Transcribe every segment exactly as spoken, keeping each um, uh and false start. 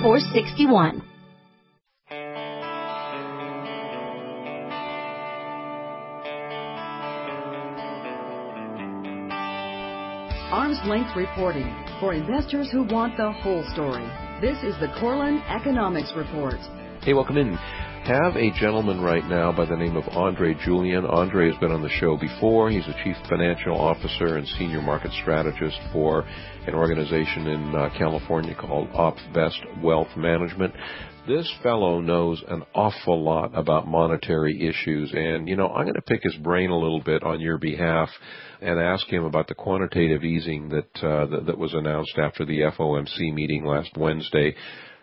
four six one. Arm's length reporting for investors who want the whole story. This is the Corlin Economics Report. Hey, welcome in. Have a gentleman right now by the name of Andre Julian. Andre has been on the show before. He's a chief financial officer and senior market strategist for an organization in uh, California called OpVest Wealth Management. This fellow knows an awful lot about monetary issues, and, you know, I'm going to pick his brain a little bit on your behalf and ask him about the quantitative easing that, uh, that, that was announced after the F O M C meeting last Wednesday.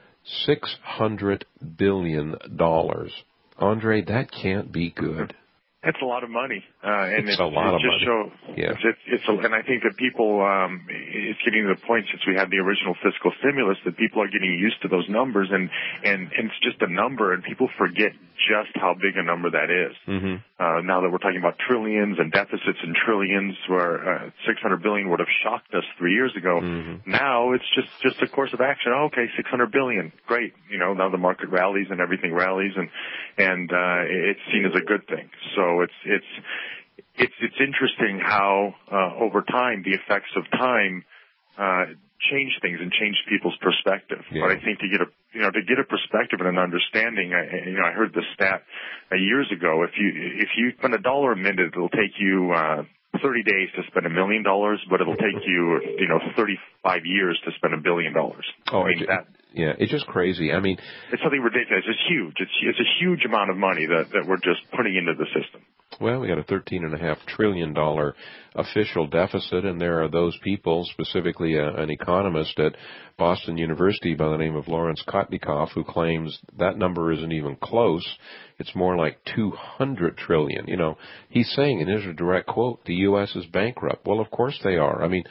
six hundred billion dollars. Andre, that can't be good. It's a lot of money, uh, and it's it, a lot it of just money. Show, yeah. it's, it's, it's a, and I think that people, um, it's getting to the point since we had the original fiscal stimulus that people are getting used to those numbers, and and, and it's just a number, and people forget just how big a number that is. Mm-hmm. Uh, now that we're talking about trillions and deficits and trillions, where uh, six hundred billion would have shocked us three years ago. Mm-hmm. Now it's just just a course of action. Oh, okay, six hundred billion, great. You know, now the market rallies and everything rallies, and and uh, it's seen as a good thing. So it's it's it's it's interesting how uh, over time the effects of time uh, change things and change people's perspective. Yeah. But I think to get a you know to get a perspective and an understanding, I, you know, I heard the stat uh, years ago. If you if you spend a dollar a minute, it'll take you uh, thirty days to spend a million dollars, but it'll take you you know thirty-five years to spend a billion dollars. Oh, I mean it, that. Yeah, it's just crazy. I mean, it's something ridiculous. It's huge. It's it's a huge amount of money that that we're just putting into the system. Well, we got a thirteen and a half trillion dollar official deficit, and there are those people, specifically a, an economist at Boston University by the name of Lawrence Kotnikoff, who claims that number isn't even close. It's more like two hundred trillion. You know, he's saying, and here's a direct quote: "The U S is bankrupt." Well, of course they are. I mean,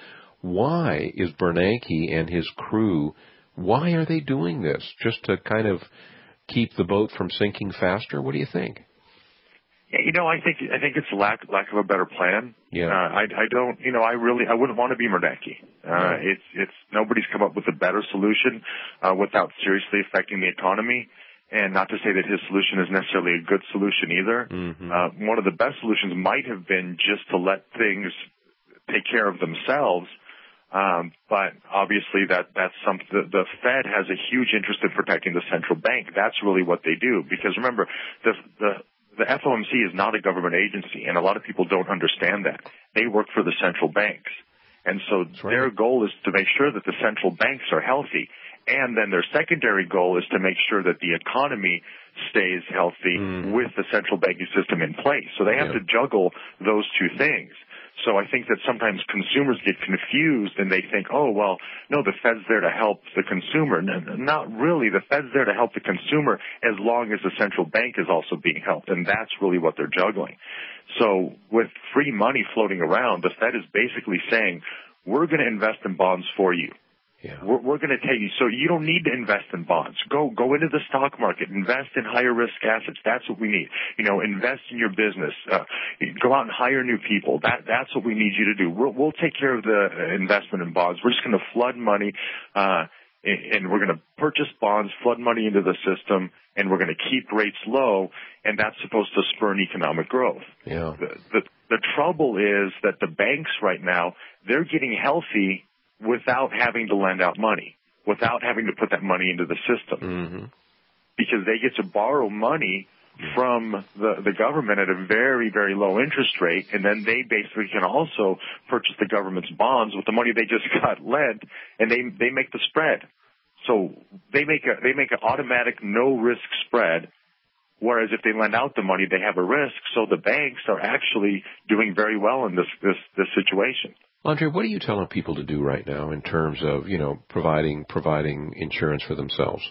why is Bernanke and his crew? Why are they doing this? Just to kind of keep the boat from sinking faster? What do you think? Yeah, you know, I think I think it's lack lack of a better plan. Yeah. Uh, I I don't, you know, I really I wouldn't want to be Bernanke. Uh, no. It's it's nobody's come up with a better solution uh, without seriously affecting the economy. And not to say that his solution is necessarily a good solution either. Mm-hmm. Uh, one of the best solutions might have been just to let things take care of themselves. Um, but obviously that, that's something, the, the Fed has a huge interest in protecting the central bank. That's really what they do. Because remember, the, the, the F O M C is not a government agency, and a lot of people don't understand that. They work for the central banks. And so right. their goal is to make sure that the central banks are healthy. And then their secondary goal is to make sure that the economy stays healthy mm. with the central banking system in place. So they have yeah. to juggle those two things. So I think that sometimes consumers get confused and they think, oh, well, no, the Fed's there to help the consumer. No, not really. The Fed's there to help the consumer as long as the central bank is also being helped. And that's really what they're juggling. So with free money floating around, the Fed is basically saying, we're going to invest in bonds for you. Yeah. We're, we're going to tell you, so you don't need to invest in bonds. Go, go into the stock market, invest in higher risk assets. That's what we need. You know, invest in your business. Uh, go out and hire new people. That, that's what we need you to do. We'll, we'll take care of the investment in bonds. We're just going to flood money, uh, and we're going to purchase bonds, flood money into the system, and we're going to keep rates low, and that's supposed to spur an economic growth. Yeah. The, the, the trouble is that the banks right now, they're getting healthy without having to lend out money, without having to put that money into the system. Mm-hmm. Because they get to borrow money from the, the government at a very, very low interest rate, and then they basically can also purchase the government's bonds with the money they just got lent, and they they make the spread. So they make a they make an automatic no risk spread, whereas if they lend out the money, they have a risk. So the banks are actually doing very well in this this, this situation. Andre, what are you telling people to do right now in terms of, you know, providing providing insurance for themselves?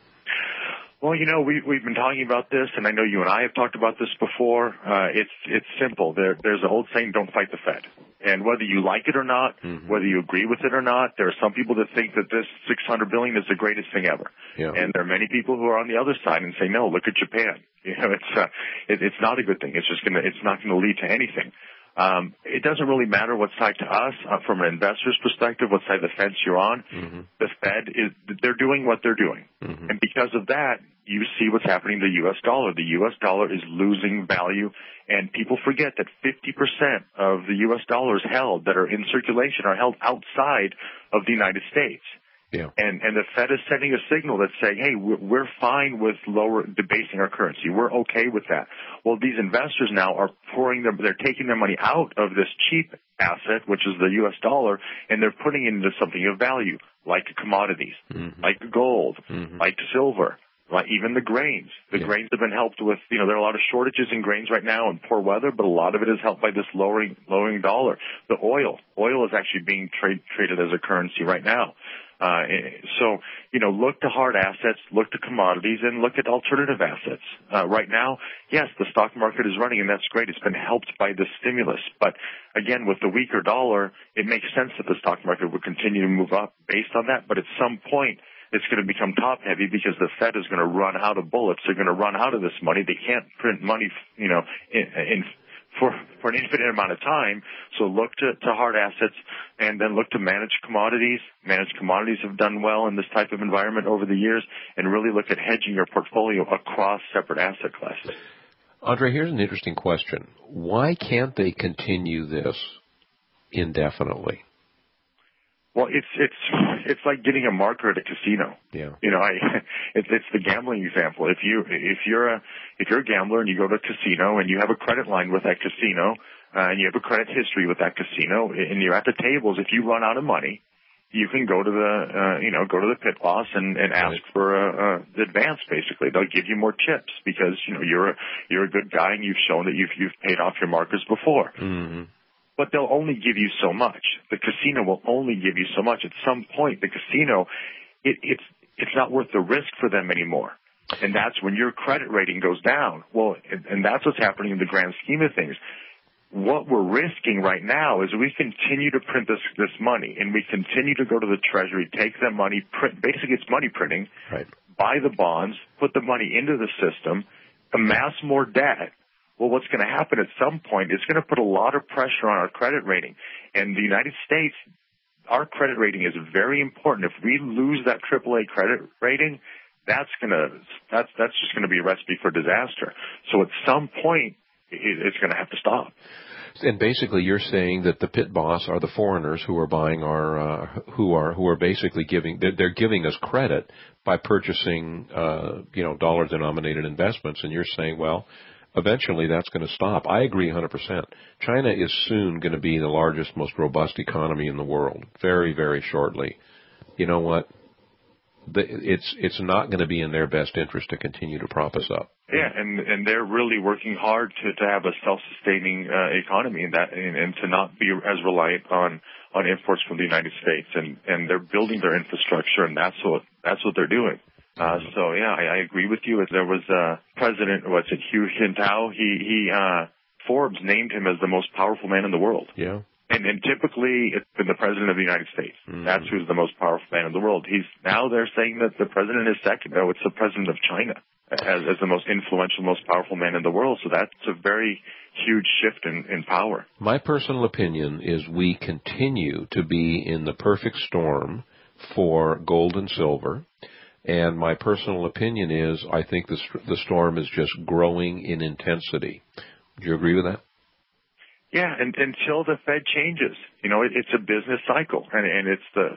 Well, you know, we, we've been talking about this, and I know you and I have talked about this before. Uh, it's it's simple. There, there's an old saying, don't fight the Fed. And whether you like it or not, mm-hmm. whether you agree with it or not, there are some people that think that this six hundred billion dollars is the greatest thing ever. Yeah. And there are many people who are on the other side and say, no, look at Japan. You know, it's uh, it, it's not a good thing. It's just gonna, it's not going to lead to anything. Um, it doesn't really matter what side to us, uh, from an investor's perspective, what side of the fence you're on. Mm-hmm. The Fed is, they're doing what they're doing. Mm-hmm. And because of that, you see what's happening to the U S dollar. The U S dollar is losing value, and people forget that fifty percent of the U S dollars held that are in circulation are held outside of the United States. Yeah. And, and the Fed is sending a signal that's saying, hey, we're fine with lower debasing our currency. We're okay with that. Well, these investors now are pouring them, they're taking their money out of this cheap asset, which is the U S dollar, and they're putting it into something of value, like commodities, mm-hmm. like gold, mm-hmm. like silver, like even the grains. The yeah. grains have been helped with, you know, there are a lot of shortages in grains right now and poor weather, but a lot of it is helped by this lowering, lowering dollar. The oil, oil is actually being trade, traded as a currency right now. Uh, so, you know, look to hard assets, look to commodities, and look at alternative assets. Uh, right now, yes, the stock market is running, and that's great. It's been helped by the stimulus. But again, with the weaker dollar, it makes sense that the stock market would continue to move up based on that. But at some point, it's going to become top heavy because the Fed is going to run out of bullets. They're going to run out of this money. They can't print money, you know, in, in for for an infinite amount of time. So look to, to hard assets, and then look to manage commodities. Managed commodities have done well in this type of environment over the years, and really look at hedging your portfolio across separate asset classes. Andre, here's an interesting question. Why can't they continue this indefinitely? Well, it's it's it's like getting a marker at a casino. Yeah. You know, I it's it's the gambling example. If you if you're a if you're a gambler and you go to a casino and you have a credit line with that casino, uh, and you have a credit history with that casino, and you're at the tables, if you run out of money, you can go to the uh, you know go to the pit boss and, and ask right. for a, a advance. Basically, they'll give you more chips because you know you're a you're a good guy and you've shown that you've you've paid off your markers before. Mm-hmm. But they'll only give you so much. The casino will only give you so much. At some point, the casino, it, it's it's not worth the risk for them anymore. And that's when your credit rating goes down. Well, and, and that's what's happening in the grand scheme of things. What we're risking right now is we continue to print this this money, and we continue to go to the Treasury, take that money, print. Basically, it's money printing. Right. Buy the bonds, put the money into the system, amass more debt. Well, what's going to happen at some point is going to put a lot of pressure on our credit rating. And the United States, our credit rating is very important. If we lose that triple A credit rating, that's going to that's that's just going to be a recipe for disaster. So at some point, it's going to have to stop. And basically, you're saying that the pit boss are the foreigners who are buying our, uh, who are who are basically giving they're, they're giving us credit by purchasing, uh, you know, dollar-denominated investments. And you're saying, well, eventually that's going to stop. I agree one hundred percent. China is soon going to be the largest, most robust economy in the world, very, very shortly. You know what? The, it's it's not going to be in their best interest to continue to prop us up. Yeah, and and they're really working hard to to have a self-sustaining uh, economy, and that and, and to not be as reliant on on imports from the United States, and and they're building their infrastructure, and that's what that's what they're doing. Uh, so yeah, I, I agree with you. There was a president, what's it, Hu Jintao? He he uh, Forbes named him as the most powerful man in the world. Yeah. And, and typically, it's been the president of the United States. Mm-hmm. That's who's the most powerful man in the world. He's now they're saying that the president is second. No, it's the president of China as, as the most influential, most powerful man in the world. So that's a very huge shift in, in power. My personal opinion is we continue to be in the perfect storm for gold and silver. And my personal opinion is I think the, the storm is just growing in intensity. Do you agree with that? Yeah, and until the Fed changes, you know, it, it's a business cycle, and, and it's the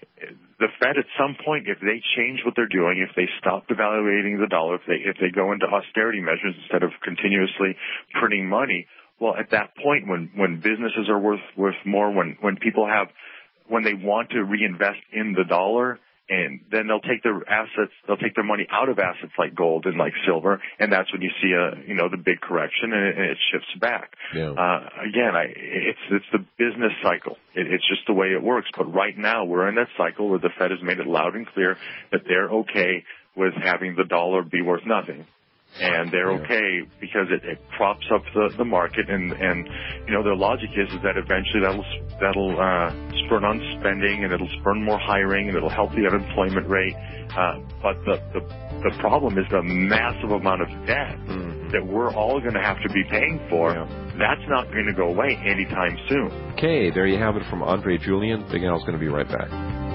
the Fed at some point, if they change what they're doing, if they stop devaluating the dollar, if they if they go into austerity measures instead of continuously printing money, well, at that point, when when businesses are worth worth more, when when people have when they want to reinvest in the dollar. And then they'll take their assets, they'll take their money out of assets like gold and like silver, and that's when you see a, you know, the big correction, and it, and it shifts back. Yeah. Uh, again, I, it's it's the business cycle. It, it's just the way it works. But right now, we're in that cycle where the Fed has made it loud and clear that they're okay with having the dollar be worth nothing. And they're okay because it, it props up the, the market, and, and you know their logic is, is that eventually that'll that'll uh, spur on spending, and it'll spur more hiring, and it'll help the unemployment rate. Uh, but the, the the problem is the massive amount of debt. Mm-hmm. that we're all going to have to be paying for, yeah. that's not going to go away anytime soon. Okay, there you have it from Andre Julien. Big Al's going to be right back.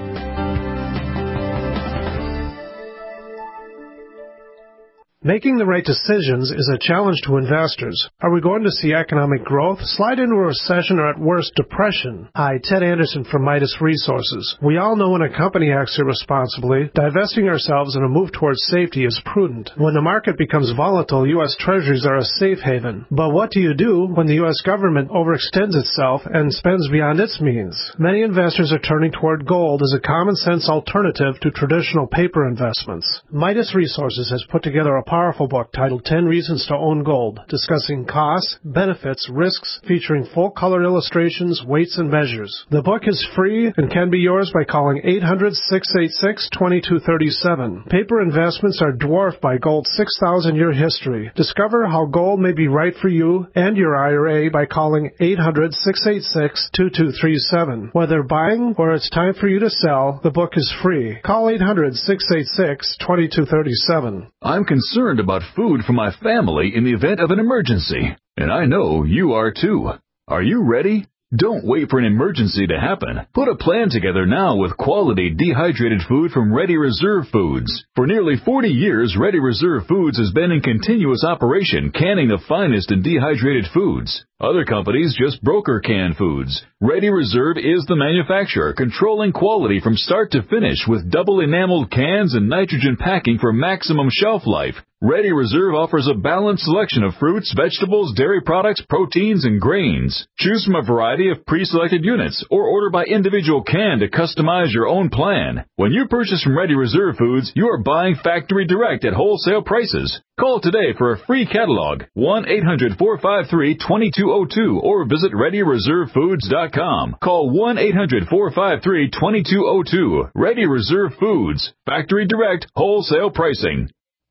Making the right decisions is a challenge to investors. Are we going to see economic growth, slide into a recession, or at worst, depression? Hi, Ted Anderson from Midas Resources. We all know when a company acts irresponsibly, divesting ourselves in a move towards safety is prudent. When the market becomes volatile, U S Treasuries are a safe haven. But what do you do when the U S government overextends itself and spends beyond its means? Many investors are turning toward gold as a common-sense alternative to traditional paper investments. Midas Resources has put together a powerful book titled ten Reasons to Own Gold, discussing costs, benefits, risks, featuring full-color illustrations, weights, and measures. The book is free and can be yours by calling eight hundred, six eight six, two two three seven. Paper investments are dwarfed by gold's six thousand year history. Discover how gold may be right for you and your I R A by calling eight hundred, six eight six, two two three seven. Whether buying or it's time for you to sell, the book is free. Call eight hundred, six eight six, two two three seven. I'm concerned about food for my family in the event of an emergency, and I know you are too. Are you ready? Don't wait for an emergency to happen. Put a plan together now with quality dehydrated food from Ready Reserve Foods. For nearly forty years, Ready Reserve Foods has been in continuous operation, canning the finest in dehydrated foods. Other companies just broker canned foods. Ready Reserve is the manufacturer, controlling quality from start to finish with double enameled cans and nitrogen packing for maximum shelf life. Ready Reserve offers a balanced selection of fruits, vegetables, dairy products, proteins, and grains. Choose from a variety of pre-selected units or order by individual can to customize your own plan. When you purchase from Ready Reserve Foods, you are buying factory direct at wholesale prices. Call today for a free catalog, one eight hundred, four five three, two two zero two, or visit ready reserve foods dot com. Call one eight hundred, four five three, two two zero two. Ready Reserve Foods. Factory direct, wholesale pricing.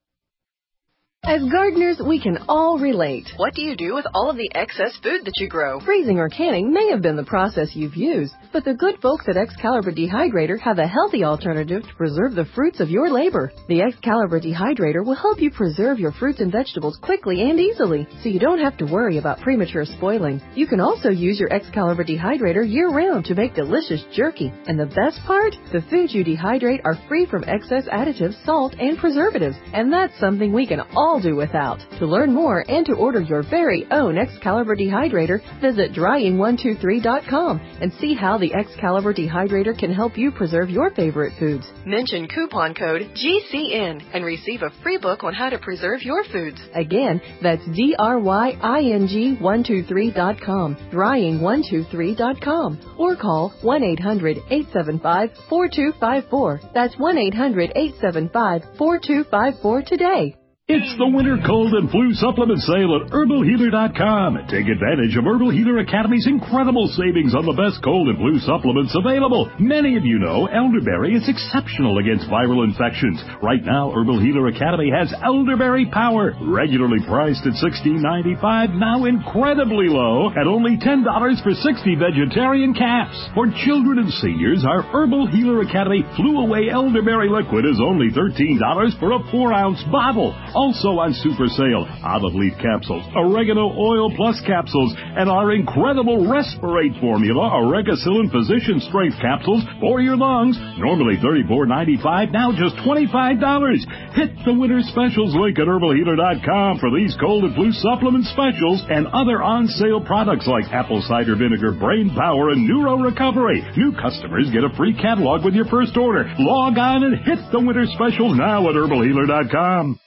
As gardeners, we can all relate. What do you do with all of the excess food that you grow? Freezing or canning may have been the process you've used, but the good folks at Excalibur Dehydrator have a healthy alternative to preserve the fruits of your labor. The Excalibur Dehydrator will help you preserve your fruits and vegetables quickly and easily, so you don't have to worry about premature spoiling. You can also use your Excalibur Dehydrator year-round to make delicious jerky. And the best part? The foods you dehydrate are free from excess additives, salt, and preservatives, and that's something we can all do without. To learn more and to order your very own Excalibur Dehydrator, visit drying one two three dot com and see how the Excalibur Dehydrator can help you preserve your favorite foods. Mention coupon code G C N and receive a free book on how to preserve your foods. Again, that's D R Y I N G one two three dot com, drying one two three dot com, or call one eight hundred, eight seven five, four two five four. That's one eight hundred, eight seven five, four two five four today. It's the winter cold and flu supplement sale at herbal healer dot com. Take advantage of Herbal Healer Academy's incredible savings on the best cold and flu supplements available. Many of you know elderberry is exceptional against viral infections. Right now, Herbal Healer Academy has Elderberry Power, regularly priced at sixteen ninety-five, now incredibly low at only ten dollars for sixty vegetarian caps. For children and seniors, our Herbal Healer Academy Flu Away Elderberry Liquid is only thirteen dollars for a four ounce bottle. Also on super sale, olive leaf capsules, oregano oil plus capsules, and our incredible Respirate formula, Oregacillin Physician Strength capsules for your lungs. Normally thirty-four ninety-five, now just twenty-five dollars. Hit the winter specials link at herbal healer dot com for these cold and flu supplement specials and other on-sale products like apple cider vinegar, brain power, and neuro recovery. New customers get a free catalog with your first order. Log on and hit the winter specials now at herbal healer dot com.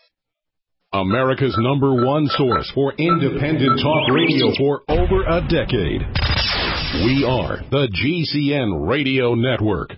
America's number one source for independent talk radio for over a decade. We are the G C N Radio Network.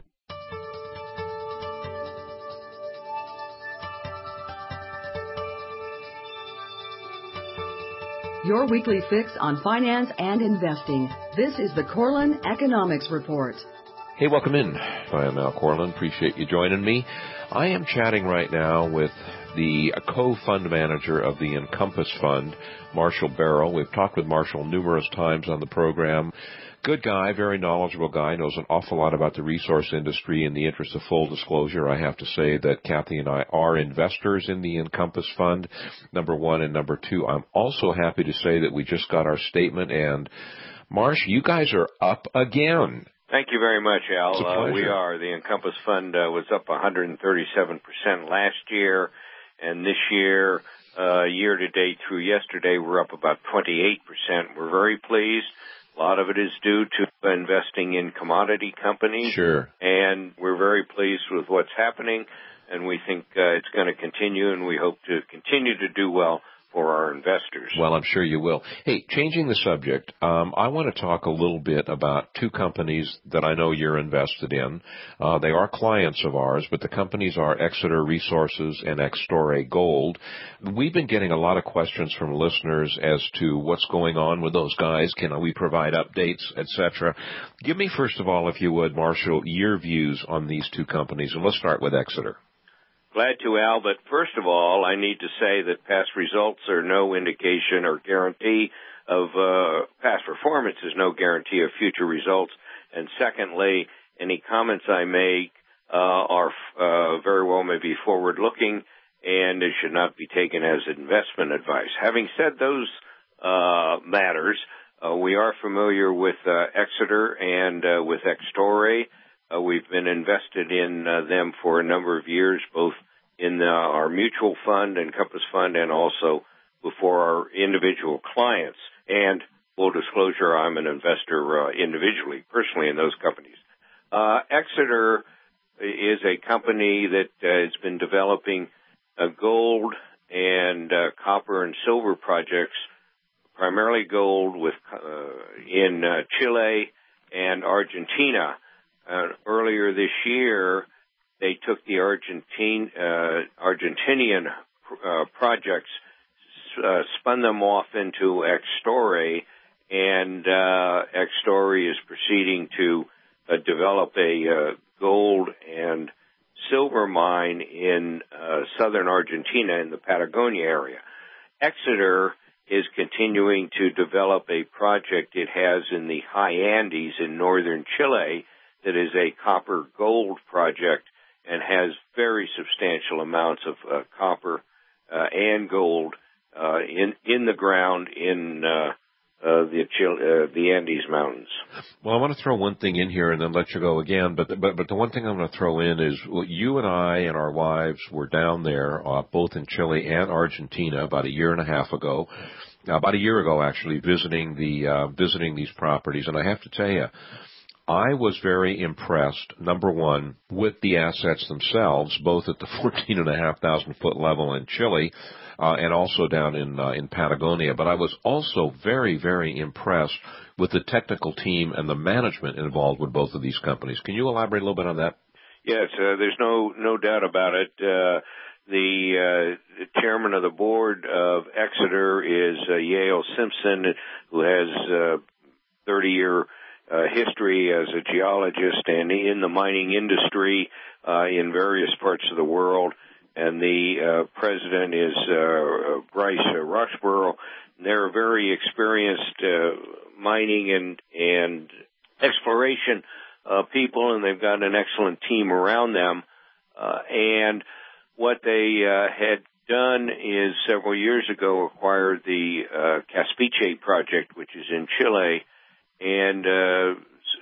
Your weekly fix on finance and investing. This is the Corlin Economics Report. Hey, welcome in. I am Al Corlin. Appreciate you joining me. I am chatting right now with the co-fund manager of the Encompass Fund, Marshall Barrell. We've talked with Marshall numerous times on the program. Good guy, very knowledgeable guy, knows an awful lot about the resource industry. In the interest of full disclosure, I have to say that Kathy and I are investors in the Encompass Fund, number one, and number two, I'm also happy to say that we just got our statement, and Marsh, you guys are up again. Thank you very much, Al. It's a uh, we pleasure. are. The Encompass Fund uh, was up one hundred thirty-seven percent last year, and this year, uh, year to date through yesterday, we're up about twenty-eight percent. We're very pleased. A lot of it is due to investing in commodity companies. Sure. And we're very pleased with what's happening, and we think uh, it's going to continue, and we hope to continue to do well for our investors. Well, I'm sure you will. Hey, changing the subject, um, I want to talk a little bit about two companies that I know you're invested in. Uh, they are clients of ours, but the companies are Exeter Resources and Extore Gold. We've been getting a lot of questions from listeners as to what's going on with those guys. Can we provide updates, et cetera? Give me, first of all, if you would, Marshall, your views on these two companies, and let's start with Exeter. Glad to, Al, but first of all, I need to say that past results are no indication or guarantee of uh, past performance is no guarantee of future results. And secondly, any comments I make uh, are uh, very well may be forward-looking, and it should not be taken as investment advice. Having said those uh, matters, uh, we are familiar with uh, Exeter and uh, with Extore. Uh, we've been invested in uh, them for a number of years, both in uh, our mutual fund, Encompass Fund, and also before our individual clients. And full disclosure, I'm an investor uh, individually, personally, in those companies. Uh, Exeter is a company that uh, has been developing uh, gold and uh, copper and silver projects, primarily gold with uh, in uh, Chile and Argentina. Uh, earlier this year, they took the Argentine, uh, Argentinian uh, projects, uh, spun them off into Extore, and uh, Extore is proceeding to uh, develop a uh, gold and silver mine in uh, southern Argentina in the Patagonia area. Exeter is continuing to develop a project it has in the high Andes in northern Chile that is a copper-gold project and has very substantial amounts of uh, copper uh, and gold uh, in in the ground in uh, uh, the Chile, uh, the Andes Mountains. Well, I want to throw one thing in here and then let you go again. But the, but, but the one thing I'm going to throw in is well, you and I and our wives were down there, uh, both in Chile and Argentina, about a year and a half ago. Uh, about a year ago, actually, visiting the uh, visiting these properties, and I have to tell you, I was very impressed, number one, with the assets themselves, both at the fourteen and a half thousand foot level in Chile uh, and also down in uh, in Patagonia. But I was also very, very impressed with the technical team and the management involved with both of these companies. Can you elaborate a little bit on that? Yes, uh, there's no no doubt about it. Uh, the uh, chairman of the board of Exeter is uh, Yale Simpson, who has uh, thirty-year Uh, history as a geologist and in the mining industry uh, in various parts of the world. And the uh, president is uh, Bryce uh, Roxborough. They're very experienced uh, mining and, and exploration uh, people, and they've got an excellent team around them. Uh, and what they uh, had done is several years ago acquired the uh, Caspiche project, which is in Chile, and uh,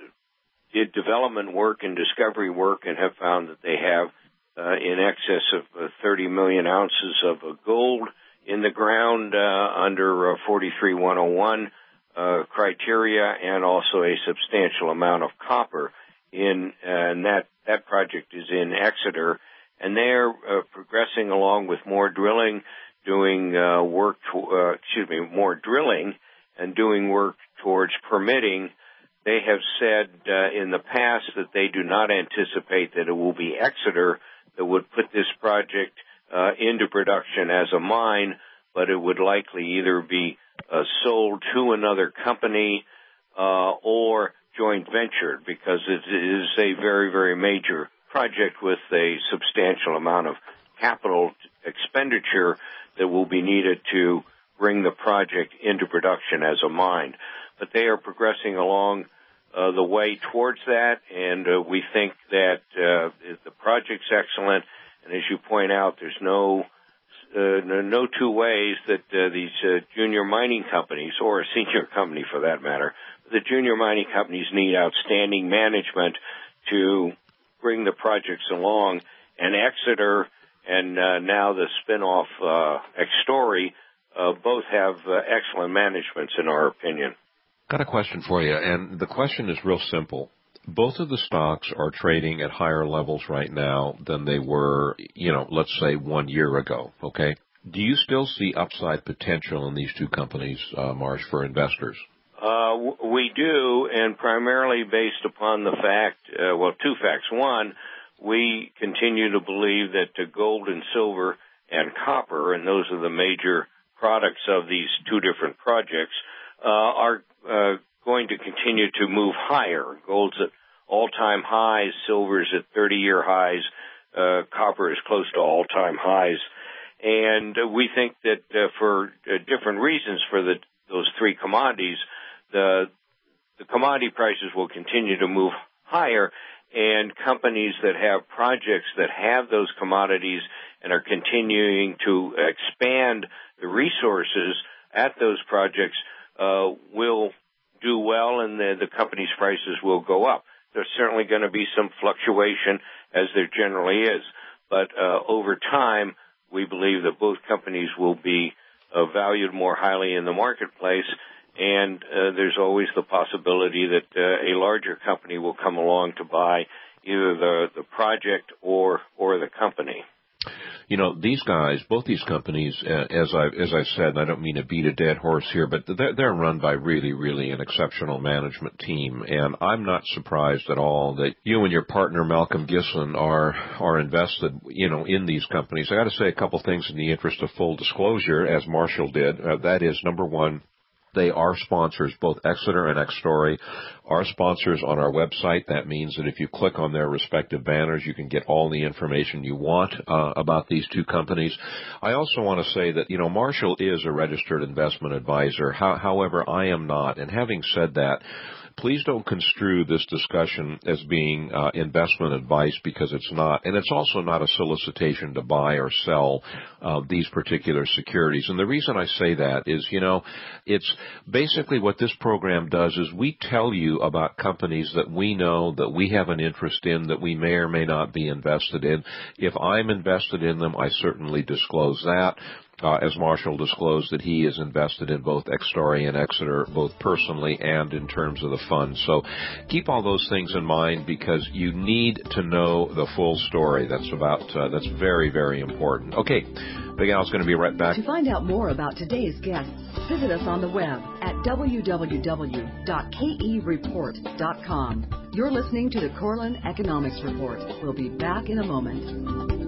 did development work and discovery work and have found that they have uh, in excess of uh, thirty million ounces of uh, gold in the ground uh, under uh, forty-three one oh one uh, criteria, and also a substantial amount of copper in, uh, and that, that project is in Exeter. And they're uh, progressing along with more drilling, doing uh, work, to, uh, excuse me, more drilling and doing work towards permitting. They have said uh, in the past that they do not anticipate that it will be Exeter that would put this project uh, into production as a mine, but it would likely either be uh, sold to another company uh, or joint ventured, because it is a very, very major project with a substantial amount of capital expenditure that will be needed to bring the project into production as a mine. But they are progressing along uh, the way towards that, and uh, we think that uh, the project's excellent. And as you point out, there's no uh, no, no two ways that uh, these uh, junior mining companies, or a senior company for that matter, the junior mining companies need outstanding management to bring the projects along. And Exeter and uh, now the spin-off uh, Extory uh, both have uh, excellent managements, in our opinion. Got a question for you, and the question is real simple. Both of the stocks are trading at higher levels right now than they were, you know, let's say one year ago, okay? Do you still see upside potential in these two companies, uh, Marsh, for investors? Uh, we do, and primarily based upon the fact, uh, well, two facts. One, we continue to believe that uh, gold and silver and copper, and those are the major products of these two different projects, uh, are uh, going to continue to move higher. Gold's at all-time highs, silver's at thirty-year highs, uh, copper is close to all-time highs. And uh, we think that uh, for uh, different reasons for the, those three commodities, the, the commodity prices will continue to move higher, and companies that have projects that have those commodities and are continuing to expand the resources at those projects uh, will do well, and the, the company's prices will go up. There's certainly going to be some fluctuation, as there generally is, but uh, over time, we believe that both companies will be uh, valued more highly in the marketplace, and uh, there's always the possibility that uh, a larger company will come along to buy either the, the project or or the company. You know, these guys, both these companies, uh, as I as I said, and I don't mean to beat a dead horse here, but they're, they're run by really, really an exceptional management team, and I'm not surprised at all that you and your partner Malcolm Gislin are are invested, you know, in these companies. I got to say a couple things in the interest of full disclosure, as Marshall did. Uh, that is, number one, they are sponsors, both Exeter and Extory are sponsors on our website. That means that if you click on their respective banners, you can get all the information you want uh, about these two companies. I also want to say that, you know, Marshall is a registered investment advisor. How, however, I am not. And having said that, please don't construe this discussion as being uh, investment advice, because it's not. And it's also not a solicitation to buy or sell uh, these particular securities. And the reason I say that is, you know, it's basically what this program does is we tell you about companies that we know, that we have an interest in, that we may or may not be invested in. If I'm invested in them, I certainly disclose that. Uh, as Marshall disclosed that he is invested in both Extory and Exeter, both personally and in terms of the fund. So keep all those things in mind, because you need to know the full story. That's about, uh, that's very, very important. Okay, Big Al's going to be right back. To find out more about today's guests, visit us on the web at w w w dot k e report dot com. You're listening to the Korelin Economics Report. We'll be back in a moment.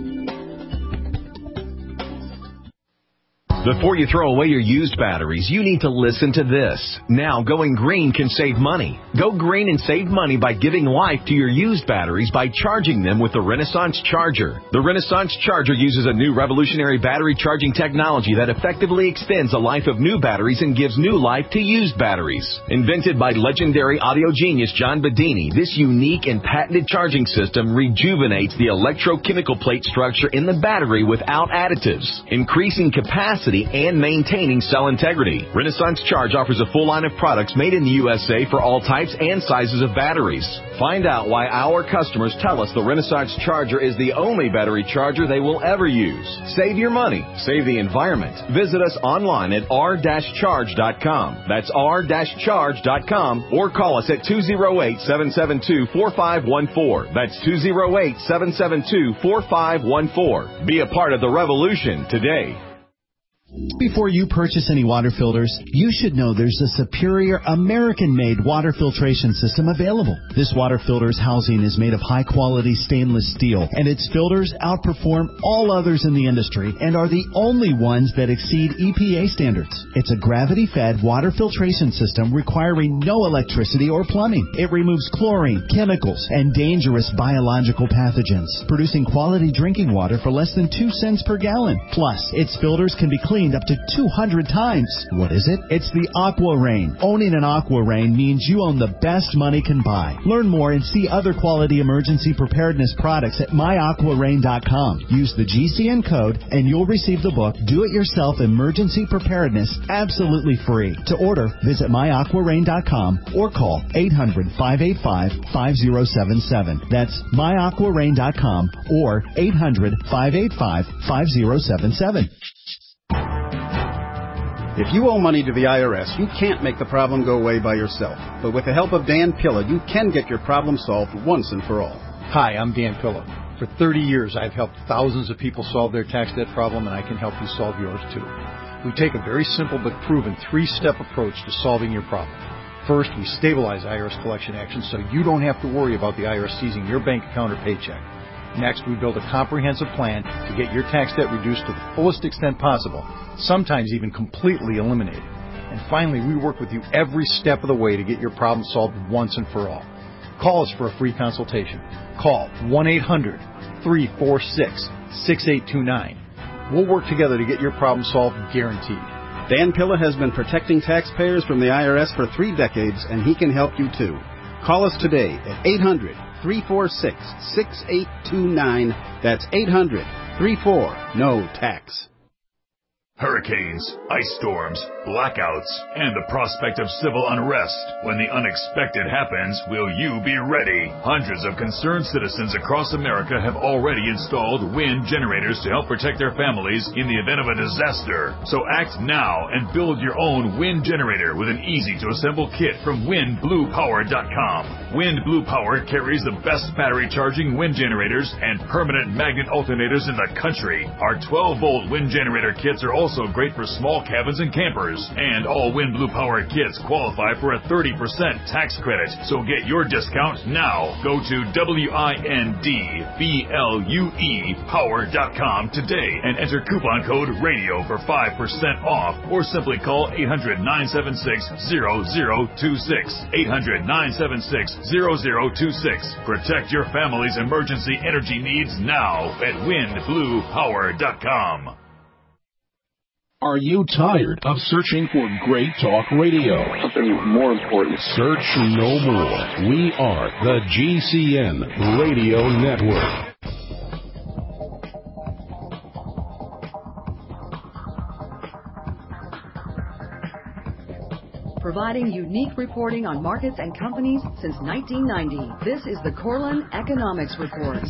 Before you throw away your used batteries, you need to listen to this. Now, going green can save money. Go green and save money by giving life to your used batteries by charging them with the Renaissance Charger. The Renaissance Charger uses a new revolutionary battery charging technology that effectively extends the life of new batteries and gives new life to used batteries. Invented by legendary audio genius John Bedini, this unique and patented charging system rejuvenates the electrochemical plate structure in the battery without additives, increasing capacity and maintaining cell integrity. Renaissance Charge offers a full line of products made in the U S A for all types and sizes of batteries. Find out why our customers tell us the Renaissance Charger is the only battery charger they will ever use. Save your money. Save the environment. Visit us online at r dash charge dot com. That's r dash charge dot com, or call us at two oh eight, seven seven two, four five one four. That's two oh eight, seven seven two, four five one four. Be a part of the revolution today. Before you purchase any water filters, you should know there's a superior American-made water filtration system available. This water filter's housing is made of high-quality stainless steel, and its filters outperform all others in the industry and are the only ones that exceed E P A standards. It's a gravity-fed water filtration system requiring no electricity or plumbing. It removes chlorine, chemicals, and dangerous biological pathogens, producing quality drinking water for less than two cents per gallon. Plus, its filters can be cleaned cleaned up to two hundred times. What is it? It's the Aqua Rain. Owning an Aqua Rain means you own the best money can buy. Learn more and see other quality emergency preparedness products at my aqua rain dot com. Use the G C N code and you'll receive the book Do-It-Yourself Emergency Preparedness absolutely free. To order, visit my aqua rain dot com or call eight hundred, five eight five, five zero seven seven. That's my aqua rain dot com or eight hundred, five eight five, five zero seven seven. If you owe money to the I R S, you can't make the problem go away by yourself. But with the help of Dan Pilla, you can get your problem solved once and for all. Hi, I'm Dan Pilla. For thirty years, I've helped thousands of people solve their tax debt problem, and I can help you solve yours too. We take a very simple but proven three-step approach to solving your problem. First, we stabilize I R S collection actions so you don't have to worry about the I R S seizing your bank account or paycheck. Next, we build a comprehensive plan to get your tax debt reduced to the fullest extent possible, sometimes even completely eliminated. And finally, we work with you every step of the way to get your problem solved once and for all. Call us for a free consultation. Call one eight hundred, three four six, six eight two nine. We'll work together to get your problem solved, guaranteed. Dan Pilla has been protecting taxpayers from the I R S for three decades, and he can help you too. Call us today at eight hundred, three four six, six eight two nine. That's eight hundred, three four, N O tax. Hurricanes, ice storms, blackouts, and the prospect of civil unrest. When the unexpected happens, will you be ready? Hundreds of concerned citizens across America have already installed wind generators to help protect their families in the event of a disaster. So act now and build your own wind generator with an easy-to-assemble kit from wind blue power dot com. Wind Blue Power carries the best battery charging wind generators and permanent magnet alternators in the country. Our twelve volt wind generator kits are also also great for small cabins and campers. And all Wind Blue Power kits qualify for a thirty percent tax credit. So get your discount now. Go to wind blue power dot com today and enter coupon code RADIO for five percent off, or simply call eight hundred, nine seven six, zero zero two six. eight hundred, nine seven six, zero zero two six. Protect your family's emergency energy needs now at wind blue power dot com. Are you tired of searching for great talk radio? Something more important. Search no more. We are the G C N Radio Network. Providing unique reporting on markets and companies since nineteen ninety. This is the Corlin Economics Report.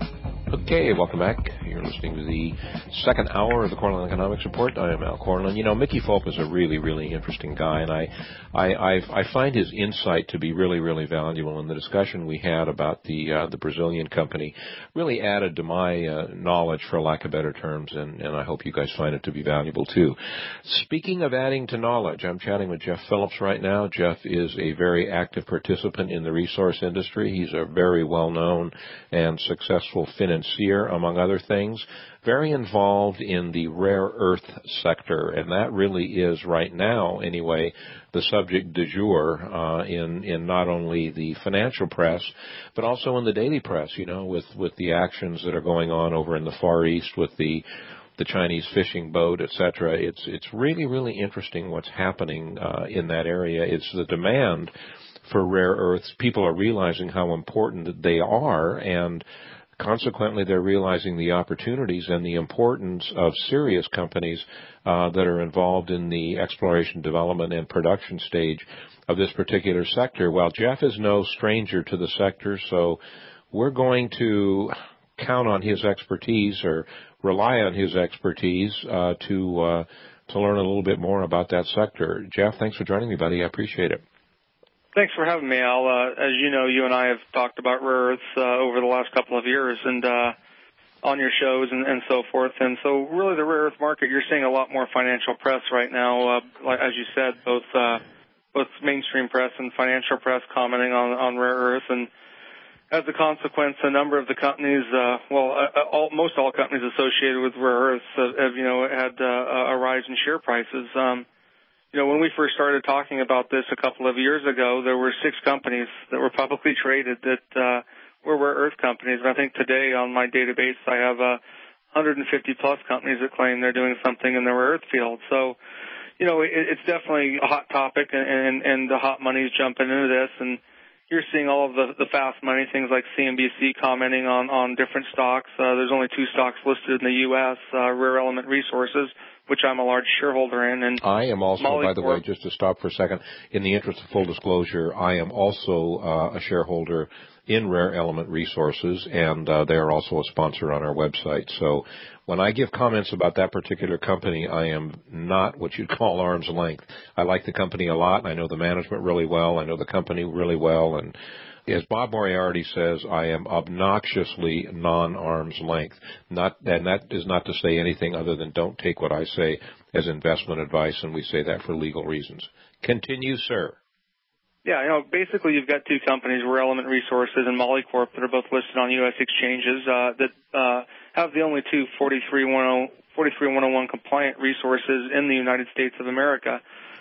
Okay, welcome back. You're listening to the second hour of the Corlin Economics Report. I am Al Corlin. You know, Mickey Fulp is a really, really interesting guy, and I, I, I, I find his insight to be really, really valuable. And the discussion we had about the uh, the Brazilian company really added to my uh, knowledge, for lack of better terms, and, and I hope you guys find it to be valuable too. Speaking of adding to knowledge, I'm chatting with Jeff Phillips right now. Jeff is a very active participant in the resource industry. He's a very well-known and successful financier, among other things, very involved in the rare earth sector, and that really is right now, anyway, the subject du jour uh, in in not only the financial press, but also in the daily press. You know, with with the actions that are going on over in the Far East with the the Chinese fishing boat, et cetera. It's it's really really interesting what's happening uh, in that area. It's the demand for rare earths. People are realizing how important they are, and consequently, they're realizing the opportunities and the importance of serious companies uh, that are involved in the exploration, development, and production stage of this particular sector. Well, Jeff is no stranger to the sector, so we're going to count on his expertise or rely on his expertise uh, to uh, to learn a little bit more about that sector. Jeff, thanks for joining me, buddy. I appreciate it. Thanks for having me, Al. Uh, as you know, you and I have talked about rare earths uh, over the last couple of years and uh, on your shows and, and so forth. And so really the rare earth market, you're seeing a lot more financial press right now, uh, like, as you said, both uh, both mainstream press and financial press commenting on, on rare earth. And as a consequence, a number of the companies, uh, well, uh, all, most all companies associated with rare earths have, have you know, had uh, a rise in share prices. Um, You know, when we first started talking about this a couple of years ago, there were six companies that were publicly traded that uh, were rare earth companies. And I think today on my database I have uh, one hundred fifty plus companies that claim they're doing something in the rare earth field. So, you know, it, it's definitely a hot topic, and, and, and the hot money's jumping into this. And you're seeing all of the, the fast money, things like C N B C commenting on, on different stocks. Uh, there's only two stocks listed in the U S, uh, Rare Element Resources, which I'm a large shareholder in. And I am also, Molly by the Corp. way, just to stop for a second, in the interest of full disclosure, I am also uh, a shareholder in Rare Element Resources, and uh, they are also a sponsor on our website. So when I give comments about that particular company, I am not what you'd call arm's length. I like the company a lot. I know the management really well. I know the company really well. And as Bob Moriarty says, I am obnoxiously non-arm's length. Not, and that is not to say anything other than don't take what I say as investment advice, and we say that for legal reasons. Continue, sir. Yeah, you know, basically you've got two companies, Rare Element Resources and Molycorp, that are both listed on U S exchanges uh, that uh, have the only two forty-three one oh one compliant resources in the United States of America.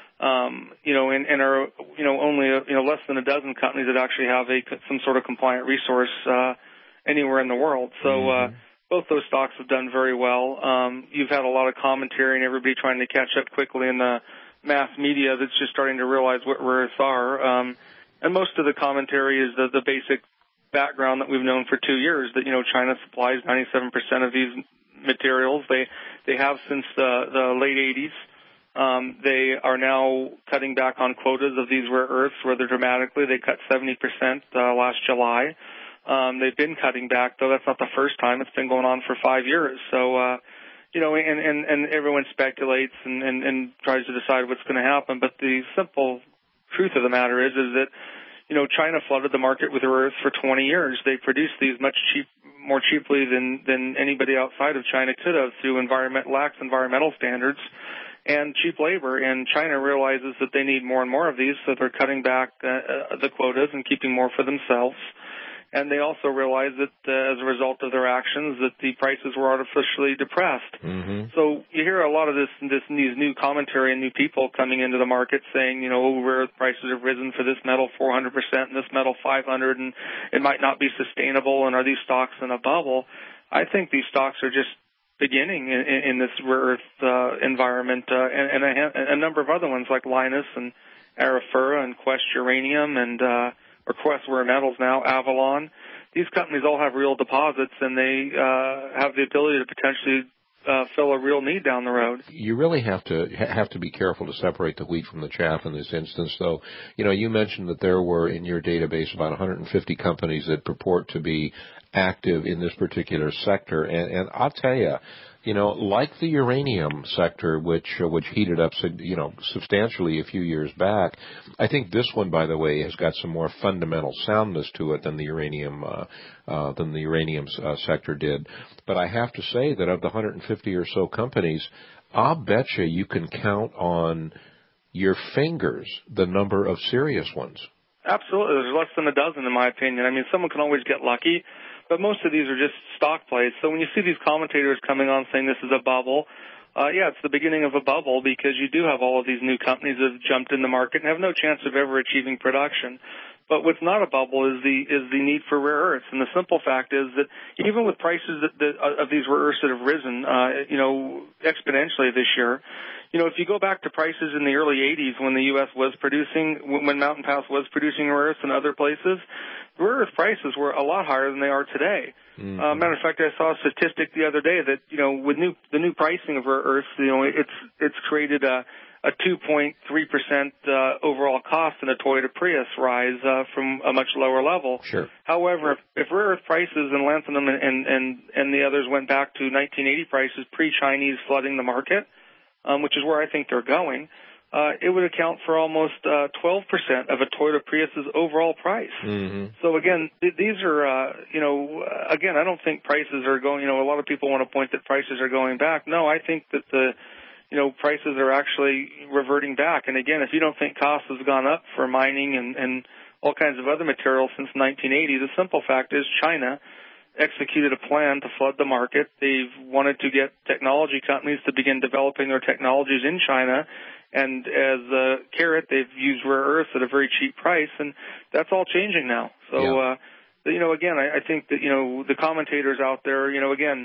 Um, you know, and, and are, you know, only, you know, less than a dozen companies that actually have a, some sort of compliant resource, uh, anywhere in the world. So, mm-hmm. uh, both those stocks have done very well. Um, you've had a lot of commentary and everybody trying to catch up quickly in the mass media that's just starting to realize what rare earths are. Um, and most of the commentary is the, the basic background that we've known for two years that, you know, China supplies ninety-seven percent of these materials. They, they have since the, the late eighties. Um, they are now cutting back on quotas of these rare earths rather dramatically. They cut seventy percent uh, last July. Um, they've been cutting back, though that's not the first time. It's been going on for five years. So, uh, you know, and, and, and everyone speculates and, and, and tries to decide what's going to happen. But the simple truth of the matter is, is that, you know, China flooded the market with rare earths for twenty years. They produced these much cheap, more cheaply than, than anybody outside of China could have through environment, lax environmental standards and cheap labor. And China realizes that they need more and more of these, so they're cutting back uh, the quotas and keeping more for themselves. And they also realize that uh, as a result of their actions, that the prices were artificially depressed. Mm-hmm. So you hear a lot of this, this, these new commentary and new people coming into the market saying, you know, oh, rare earth prices have risen for this metal four hundred percent and this metal five hundred, and it might not be sustainable. And are these stocks in a bubble? I think these stocks are just beginning in, in, in this rare earth uh, environment, uh, and, and a, a number of other ones like Lynas and Arafura and Quest Uranium and uh, or Quest Rare Metals now, Avalon. These companies all have real deposits, and they uh, have the ability to potentially uh, fill a real need down the road. You really have to have to be careful to separate the wheat from the chaff in this instance, though. You know, you mentioned that there were in your database about one hundred fifty companies that purport to be active in this particular sector, and, and I'll tell you, you know, like the uranium sector, which uh, which heated up, you know, substantially a few years back, I think this one, by the way, has got some more fundamental soundness to it than the uranium uh, uh, than the uranium uh, sector did. But I have to say that of the one hundred fifty or so companies, I'll bet you you can count on your fingers the number of serious ones. Absolutely, there's less than a dozen, in my opinion. I mean, someone can always get lucky. But most of these are just stock plays. So when you see these commentators coming on saying this is a bubble, uh, yeah, it's the beginning of a bubble because you do have all of these new companies that have jumped in the market and have no chance of ever achieving production. But what's not a bubble is the is the need for rare earths. And the simple fact is that even with prices that, that, of these rare earths that have risen, uh, you know, exponentially this year, you know, if you go back to prices in the early eighties when the U S was producing, when Mountain Pass was producing rare earths and other places, rare earth prices were a lot higher than they are today. Mm-hmm. Uh, matter of fact, I saw a statistic the other day that, you know, with new the new pricing of rare earths, you know, it's it's created a a two point three percent uh, overall cost in a Toyota Prius rise uh, from a much lower level. Sure. However, if, if rare earth prices and lanthanum and, and, and, and the others went back to nineteen eighty prices pre-Chinese flooding the market, um, which is where I think they're going, uh, it would account for almost uh, twelve percent of a Toyota Prius's overall price. Mm-hmm. So again, th- these are, uh, you know, again, I don't think prices are going, you know, a lot of people want to point that prices are going back. No, I think that the you know, prices are actually reverting back. And again, if you don't think cost has gone up for mining and, and all kinds of other materials since nineteen eighty, the simple fact is China executed a plan to flood the market. They've wanted to get technology companies to begin developing their technologies in China. And as a carrot, they've used rare earths at a very cheap price. And that's all changing now. So, yeah. uh, you know, again, I, I think that, you know, the commentators out there, you know, again,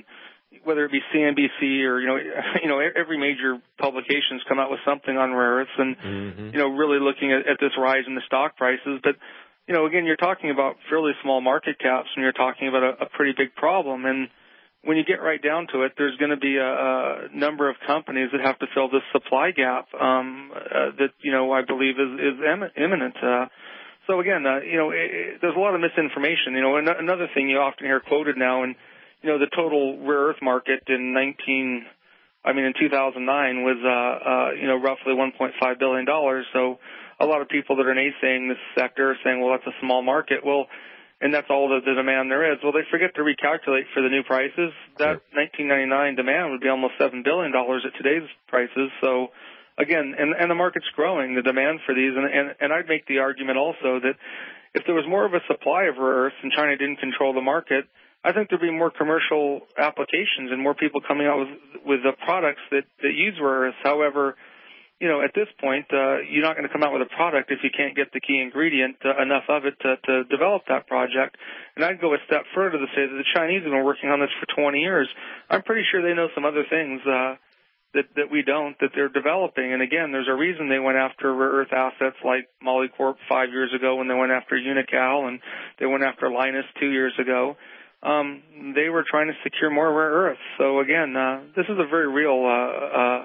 whether it be C N B C or, you know, you know, every major publication's come out with something on rare earths and, mm-hmm. you know, really looking at, at this rise in the stock prices. But, you know, again, you're talking about fairly small market caps and you're talking about a, a pretty big problem. And when you get right down to it, there's going to be a, a number of companies that have to fill this supply gap um, uh, that, you know, I believe is, is imminent. Uh, so, again, uh, you know, it, it, there's a lot of misinformation. You know, an- another thing you often hear quoted now, and, you know, the total rare earth market in nineteen, I mean, in two thousand nine was, uh, uh, you know, roughly one point five billion dollars. So a lot of people that are naysaying this sector are saying, well, that's a small market. Well, and that's all the, the demand there is. Well, they forget to recalculate for the new prices. That nineteen ninety-nine demand would be almost seven billion dollars at today's prices. So, again, and, and the market's growing, the demand for these. And, and, and I'd make the argument also that if there was more of a supply of rare earths and China didn't control the market, I think there'd be more commercial applications and more people coming out with, with the products that, that use rare earths. However, you know, at this point, uh, you're not going to come out with a product if you can't get the key ingredient, uh, enough of it to, to develop that project. And I'd go a step further to say that the Chinese have been working on this for twenty years. I'm pretty sure they know some other things uh, that, that we don't, that they're developing. And again, there's a reason they went after rare earth assets like Molycorp five years ago when they went after Unocal, and they went after Lynas two years ago. Um, they were trying to secure more rare earths. So again, uh, this is a very real uh, uh,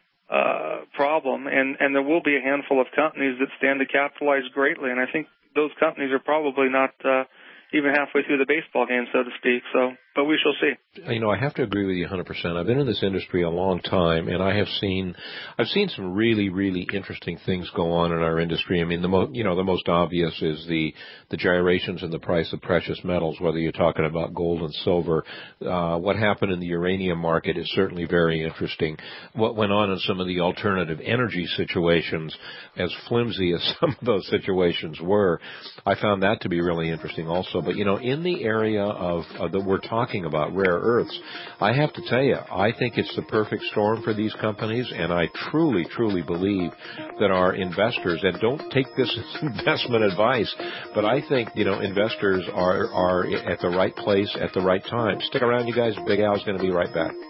uh, problem, and, and there will be a handful of companies that stand to capitalize greatly. And I think those companies are probably not uh, even halfway through the baseball game, so to speak. So, but we shall see. You know, I have to agree with you one hundred percent. I've been in this industry a long time, and I have seen, I've seen some really, really interesting things go on in our industry. I mean, the most, you know, the most obvious is the the gyrations in the price of precious metals, whether you're talking about gold and silver. Uh, what happened in the uranium market is certainly very interesting. What went on in some of the alternative energy situations, as flimsy as some of those situations were, I found that to be really interesting also. But, you know, in the area of, of that we're talking about, rare earths, I have to tell you, I think it's the perfect storm for these companies, and I truly, truly believe that our investors, and don't take this as investment advice, but I think, you know, investors are, are at the right place at the right time. Stick around, you guys. Big Al's going to be right back.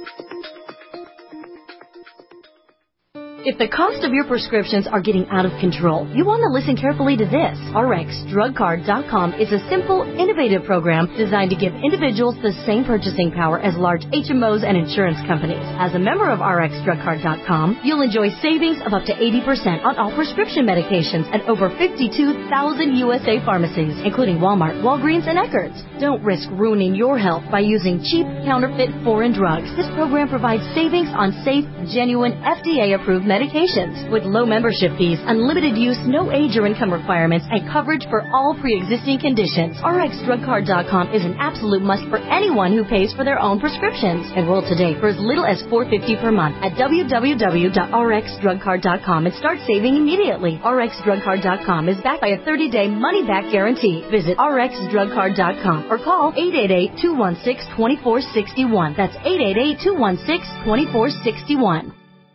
If the cost of your prescriptions are getting out of control, you want to listen carefully to this. R X Drug Card dot com is a simple, innovative program designed to give individuals the same purchasing power as large H M Os and insurance companies. As a member of R X Drug Card dot com, you'll enjoy savings of up to eighty percent on all prescription medications at over fifty-two thousand U S A pharmacies, including Walmart, Walgreens, and Eckerd's. Don't risk ruining your health by using cheap, counterfeit, foreign drugs. This program provides savings on safe, genuine, F D A-approved medications. medications with low membership fees, unlimited use, no age or income requirements, and coverage for all pre-existing conditions. R X Drug Card dot com is an absolute must for anyone who pays for their own prescriptions. Enroll today for as little as four dollars and fifty cents per month at w w w dot r x drug card dot com and start saving immediately. R X Drug Card dot com is backed by a thirty-day money-back guarantee. Visit R X Drug Card dot com or call eight eight eight, two one six, two four six one. That's eight eight eight, two one six, two four six one.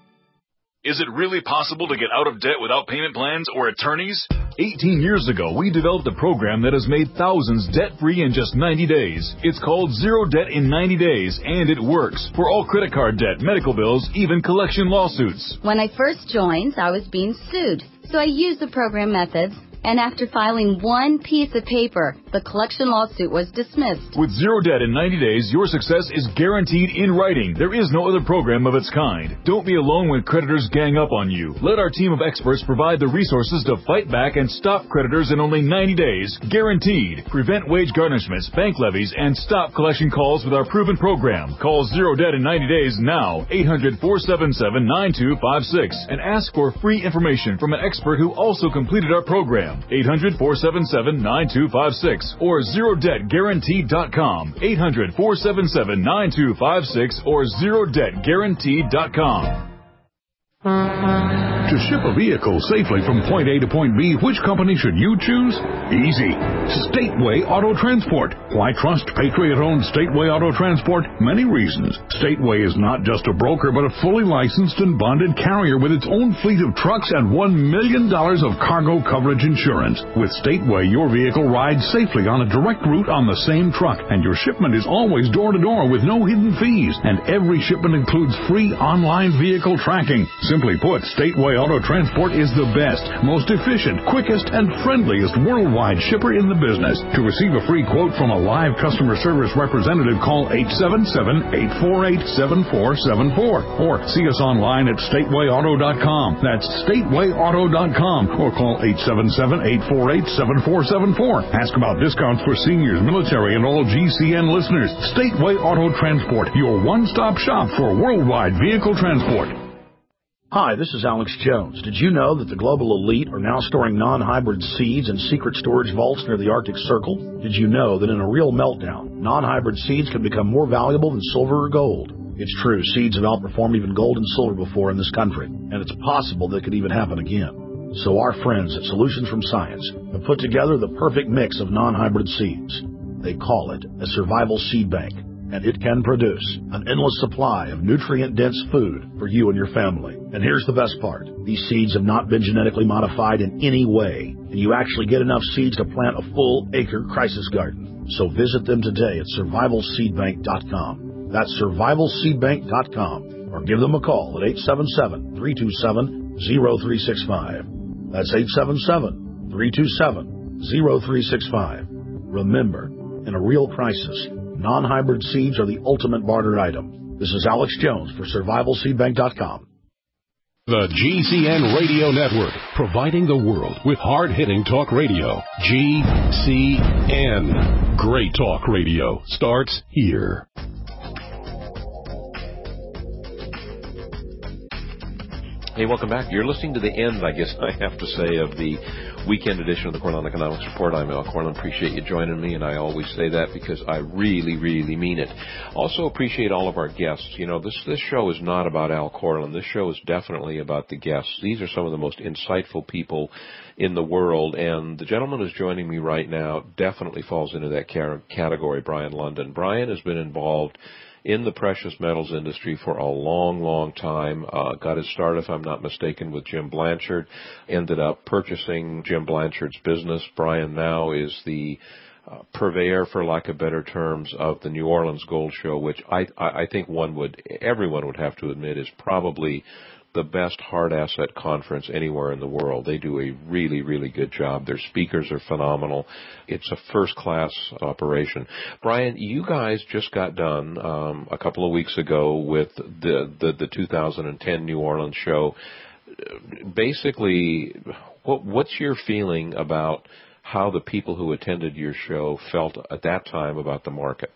Is it really possible to get out of debt without payment plans or attorneys? eighteen years ago, we developed a program that has made thousands debt-free in just ninety days. It's called Zero Debt in ninety days, and it works for all credit card debt, medical bills, even collection lawsuits. When I first joined, I was being sued, so I used the program methods. And after filing one piece of paper, the collection lawsuit was dismissed. With Zero Debt in ninety days, your success is guaranteed in writing. There is no other program of its kind. Don't be alone when creditors gang up on you. Let our team of experts provide the resources to fight back and stop creditors in only ninety days. Guaranteed. Prevent wage garnishments, bank levies, and stop collection calls with our proven program. Call Zero Debt in ninety days now. eight hundred, four seven seven, nine two five six. And ask for free information from an expert who also completed our program. eight hundred, four seven seven, nine two five six or zero debt guaranteed dot com. eight hundred, four seven seven, nine two five six or zero debt guaranteed dot com. To ship a vehicle safely from point A to point B, which company should you choose? Easy. Stateway Auto Transport. Why trust Patriot-owned Stateway Auto Transport? Many reasons. Stateway is not just a broker, but a fully licensed and bonded carrier with its own fleet of trucks and one million dollars of cargo coverage insurance. With Stateway, your vehicle rides safely on a direct route on the same truck, and your shipment is always door-to-door with no hidden fees. And every shipment includes free online vehicle tracking. Simply put, Stateway Auto Transport is the best, most efficient, quickest, and friendliest worldwide shipper in the business. To receive a free quote from a live customer service representative, call eight seven seven, eight four eight, seven four seven four or see us online at stateway auto dot com. That's stateway auto dot com or call eight seven seven, eight four eight, seven four seven four. Ask about discounts for seniors, military, and all G C N listeners. Stateway Auto Transport, your one-stop shop for worldwide vehicle transport. Hi, this is Alex Jones. Did you know that the global elite are now storing non-hybrid seeds in secret storage vaults near the Arctic Circle? Did you know that in a real meltdown, non-hybrid seeds can become more valuable than silver or gold? It's true, seeds have outperformed even gold and silver before in this country, and it's possible that could even happen again. So our friends at Solutions from Science have put together the perfect mix of non-hybrid seeds. They call it a survival seed bank, and it can produce an endless supply of nutrient-dense food for you and your family. And here's the best part. These seeds have not been genetically modified in any way, and you actually get enough seeds to plant a full-acre crisis garden. So visit them today at survival seed bank dot com. That's survival seed bank dot com, or give them a call at eight seven seven, three two seven, zero three six five. That's eight seven seven, three two seven, zero three six five. Remember, in a real crisis, non-hybrid seeds are the ultimate barter item. This is Alex Jones for survival seed bank dot com. The G C N Radio Network, providing the world with hard-hitting talk radio. G C N. Great talk radio starts here. Hey, welcome back. You're listening to the end, I guess I have to say, of the weekend edition of the Cornell Economics Report. I'm Al Cornell. Appreciate you joining me, and I always say that because I really, really mean it. Also appreciate all of our guests. You know, this this show is not about Al Cornell. This show is definitely about the guests. These are some of the most insightful people in the world, and the gentleman who's joining me right now definitely falls into that category, Brian London. Brian has been involved in the precious metals industry for a long, long time. Uh, got his start, if I'm not mistaken, with Jim Blanchard. Ended up purchasing Jim Blanchard's business. Brian now is the uh, purveyor, for lack of better terms, of the New Orleans Gold Show, which I, I, I think one would, everyone would have to admit is probably the best hard asset conference anywhere in the world. They do a really, really good job. Their speakers are phenomenal. It's a first-class operation. Brian, you guys just got done um, a couple of weeks ago with the, the, the two thousand ten New Orleans show. Basically, what, what's your feeling about how the people who attended your show felt at that time about the market?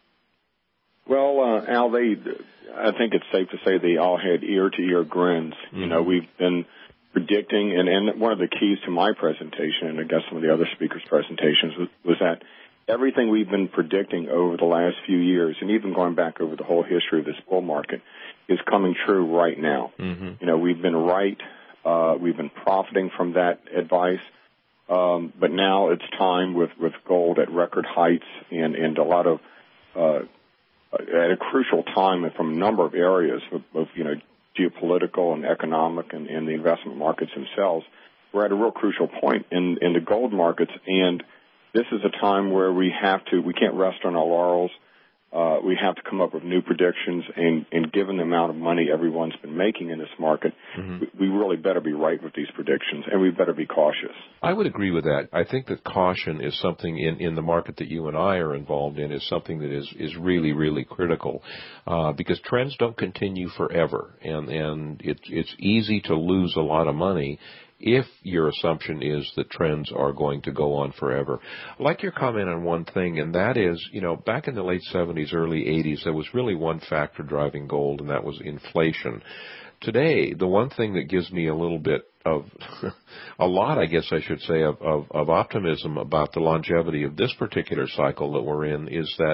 Well, uh, Al, they, I think it's safe to say they all had ear-to-ear grins. Mm-hmm. You know, we've been predicting, and, and one of the keys to my presentation, and I guess some of the other speakers' presentations, was, was that everything we've been predicting over the last few years, and even going back over the whole history of this bull market, is coming true right now. Mm-hmm. You know, we've been right. Uh, we've been profiting from that advice. Um, but now it's time with, with gold at record heights and, and a lot of uh, at a crucial time from a number of areas of, of you know, geopolitical and economic and, and the investment markets themselves. We're at a real crucial point in, in the gold markets, and this is a time where we have to, we can't rest on our laurels. Uh, we have to come up with new predictions, and, and given the amount of money everyone's been making in this market, mm-hmm. we, we really better be right with these predictions, and we better be cautious. I would agree with that. I think that caution is something in, in the market that you and I are involved in is something that is, is really, really critical, uh, because trends don't continue forever, and, and it, it's easy to lose a lot of money if your assumption is that trends are going to go on forever. I'd like your comment on one thing, and that is, you know, back in the late seventies, early eighties, there was really one factor driving gold, and that was inflation. Today, the one thing that gives me a little bit of, a lot, I guess I should say, of, of, of optimism about the longevity of this particular cycle that we're in is that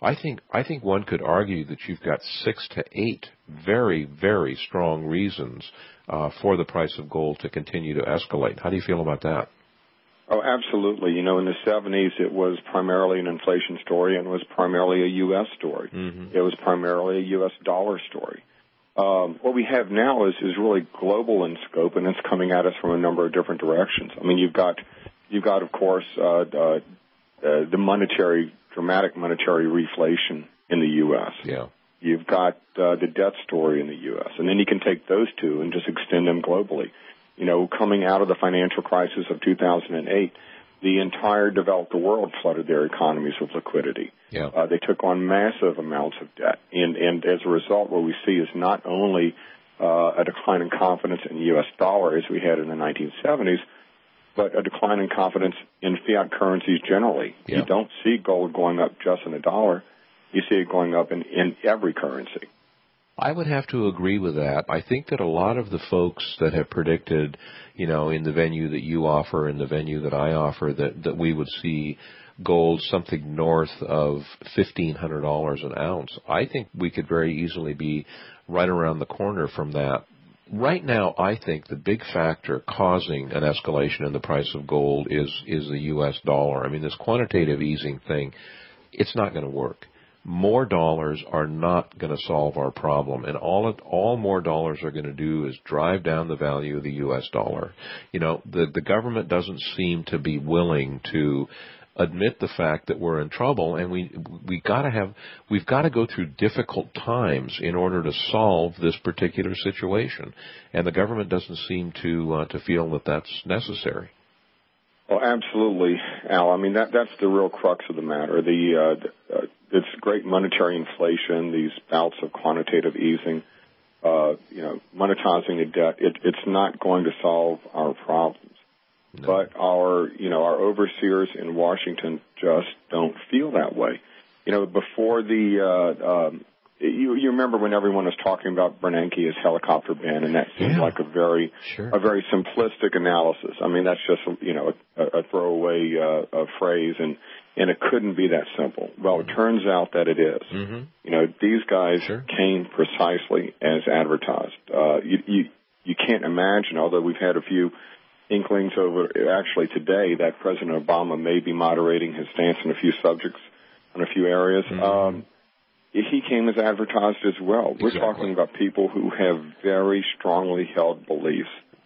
I think I think one could argue that you've got six to eight very, very strong reasons uh, for the price of gold to continue to escalate. How do you feel about that? Oh, absolutely. You know, in the seventies, it was primarily an inflation story, and it was primarily a U S story. Mm-hmm. It was primarily a U S dollar story. Um, what we have now is, is really global in scope, and it's coming at us from a number of different directions. I mean, you've got, you've got, of course, uh, uh, uh, the monetary, dramatic monetary reflation in the U S. Yeah. You've got uh, the debt story in the U S, and then you can take those two and just extend them globally. You know, coming out of the financial crisis of two thousand eight, the entire developed world flooded their economies with liquidity. Yeah. Uh, they took on massive amounts of debt. And, and as a result, what we see is not only uh, a decline in confidence in the U S dollar as we had in the nineteen seventies, but a decline in confidence in fiat currencies generally. Yeah. You don't see gold going up just in the dollar. You see it going up in, in every currency. I would have to agree with that. I think that a lot of the folks that have predicted, you know, in the venue that you offer and the venue that I offer, that, that we would see gold something north of fifteen hundred dollars an ounce, I think we could very easily be right around the corner from that. Right now, I think the big factor causing an escalation in the price of gold is, is the U S dollar. I mean, this quantitative easing thing, it's not going to work. More dollars are not going to solve our problem, and all it, all more dollars are going to do is drive down the value of the U S dollar. You know, the the government doesn't seem to be willing to admit the fact that we're in trouble, and we we got to have we've got to go through difficult times in order to solve this particular situation, and the government doesn't seem to uh, to feel that that's necessary. Well, absolutely, Al. I mean, that that's the real crux of the matter. The uh, uh, it's great monetary inflation, these bouts of quantitative easing, uh, you know, monetizing the debt. It, it's not going to solve our problems. No. But our, you know, our overseers in Washington just don't feel that way. You know, before the, uh, um, you, you remember when everyone was talking about Bernanke as helicopter ban, and that seemed yeah. like a very, sure. a very simplistic analysis. I mean, that's just, you know, a, a throwaway uh, a phrase, and, and it couldn't be that simple. Well, it turns out that it is. Mm-hmm. You know, these guys sure. came precisely as advertised. Uh, you, you, you can't imagine, although we've had a few inklings over actually today that President Obama may be moderating his stance on a few subjects, on a few areas. Mm-hmm. Um, he came as advertised as well. Exactly. We're talking about people who have very strongly held beliefs,